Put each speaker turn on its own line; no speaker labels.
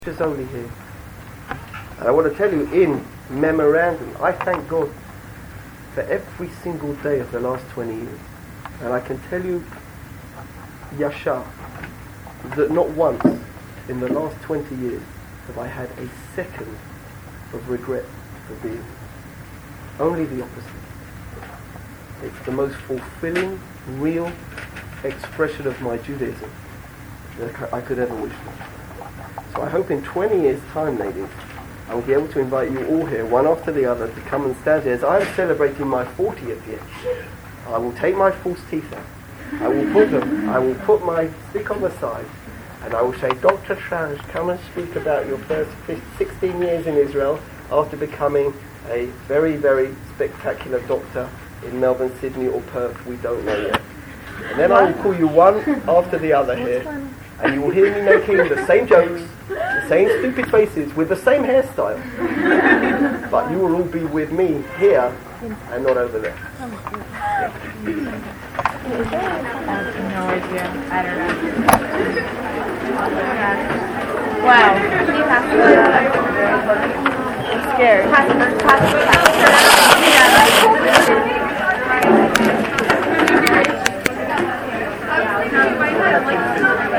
Just only here. And I want to tell you in memorandum, I thank God for every single day of the last 20 years. And I can tell you, Yashar, that not once in the last 20 years have I had a second of regret for being. Only the opposite. It's the most fulfilling, real expression of my Judaism that I could ever wish for. So I hope in 20 years' time, ladies, I will be able to invite you all here, one after the other, to come and stand here. As I am celebrating my 40th year, I will take my false teeth out. I will put my stick on the side, and I will say, Dr. Schranz, come and speak about your first 16 years in Israel after becoming a very, very spectacular doctor in Melbourne, Sydney or Perth, we don't know yet. And then I will call you one after the other here, and you will hear me making the same jokes, the same stupid faces, with the same hairstyle. But you will all be with me here and not over there.
I have no idea. I don't know. Wow. I'm scared.